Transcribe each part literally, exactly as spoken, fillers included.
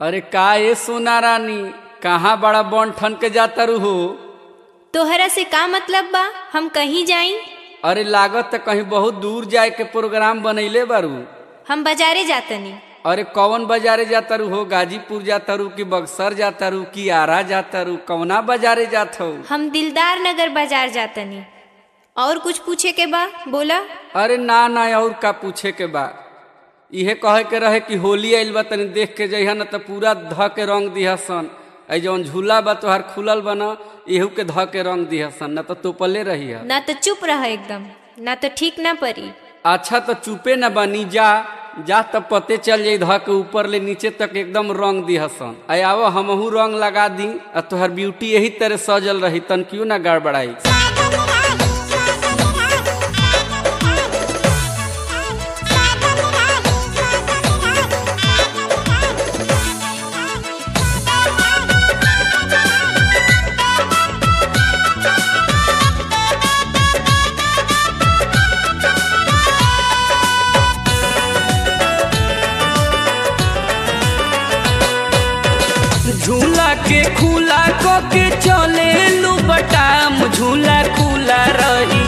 अरे का ये सोना रानी कहाँ बड़ा बन ठन के जाता रू हो। तोहरा से का मतलब बा, हम कहीं जाई? अरे लागत त कहीं बहुत दूर जाए के प्रोग्राम बनैले बारू। हम बाजारे जातनी। अरे कौन बाजारे जाता रू हो? गाजीपुर जाता रू कि बक्सर जाता रू कि आरा जाता रू? कौना बाजारे जात हो? हम दिलदार नगर बाजार जातनी। और कुछ पूछे के बा बोला। अरे ना ना और का पूछे के बा, इहे कहे के रहे कि होली आइल बा तनी देख के जइहा न त पूरा ध के रंग दिहसन। ऐ जौन झूला बा तोहार खुलल बा न एहू के ध के रंग दिहसन, न त तोपले रही है। ना तो चुप रह एकदम, ना तो ठीक ना परी। अच्छा तो चुपे न बनी, जा जा तब पते चल जाई ध के ऊपर ले नीचे तक एकदम रंग दिहसन। ऐ आवो हमहू रंग लगा दी आ तोहार ब्यूटी यही तरह सजल रही, तन क्यों ना गड़बड़ाई। झूला के खुला को के चले लू बटाम, झूला खुला रही।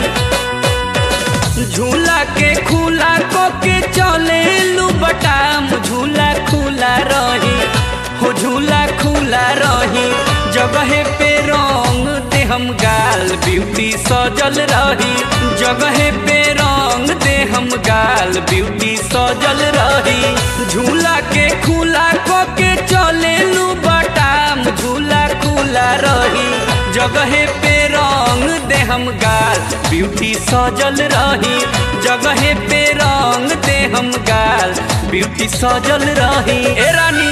झूला के खुला को के चले लू बटाम, झूला खुला रही हो, झूला खुला रही। जगह पे रंग दे हम गाल, ब्यूटी सजल रही। जगह पे रंग दे हम गाल, ब्यूटी सजल रही। झूला के खुला को के चले लू बटाम, झूला खुला रही। जगह पे रंग दे हम गाल, ब्यूटी सजल रही। जगह पे रंग दे हम गाल, ब्यूटी सजल रही। ए रानी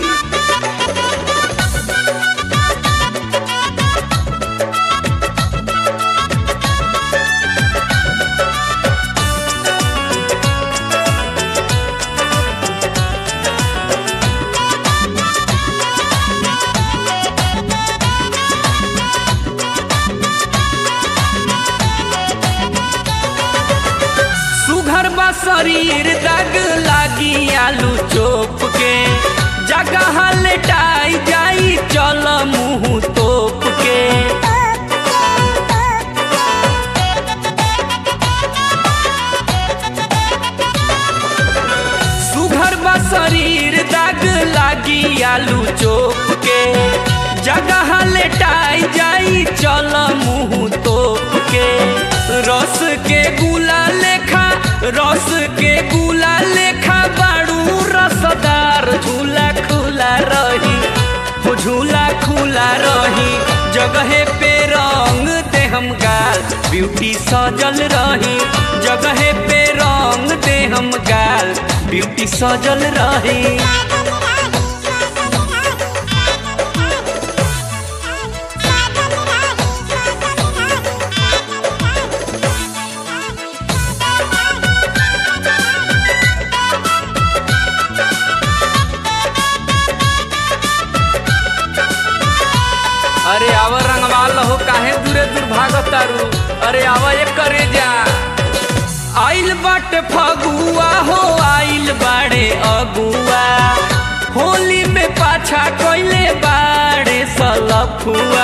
शरीर दाग लागी आलू चोप के, जगह लेटाई जाई चल मुँह तोप के। सुघर बा शरीर दाग लागी आलू चोप के, जगह लेटाई जाई चल मुँह तोप के। रस के गुला लेखा रस के गुला लेखा बाड़ू रसदार, झूला खुला रही हो, झूला खुला रही। जगह पे रंग दे हम गाल, ब्यूटी सजल रही। जगह पे रंग दे हम गाल, ब्यूटी सजल रही। अरे आवा रंगवाल हो, काहे दूरे दूर भागतारू। अरे आवा एक करे जा। आइल बाटे फगुआ हो, आइल बाड़े अगुआ। होली में पाछा कइले बाड़े सलफुआ।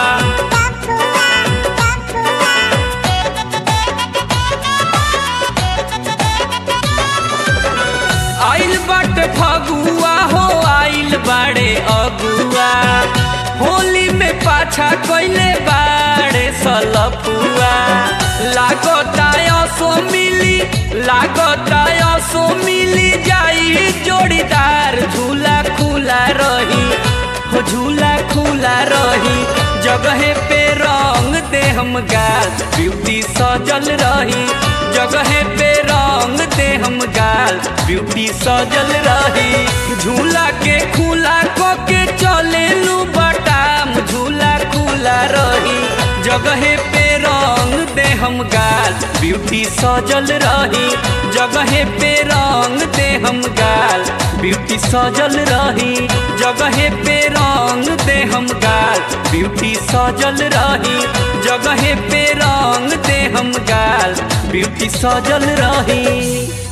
आइल बाटे फगुआ हो, आइल बाड़े अगुआ। होली में पाछा कइले बाड़े सलफुआ। लागता असो मिली, लागता असो मिली जाई जोड़ीदार, झूला खुला रही हो, झूला खुला रही। जगह पे रंग दे हम गाल, ब्यूटी सजल रही। जगह पे रंग दे हम गाल, ब्यूटी सजल रही। झूला के खुला को के चले लू बटाम, झूला खुला रही। जगह पे रंग दे हम गाल, ब्यूटी सजल रही। जगह पे रंग दे हम गाल, ब्यूटी सजल रही। जगह पे रंग दे हम गाल, ब्यूटी सजल रही। जगह पे रंग दे हम गाल, ब्यूटी सजल रही।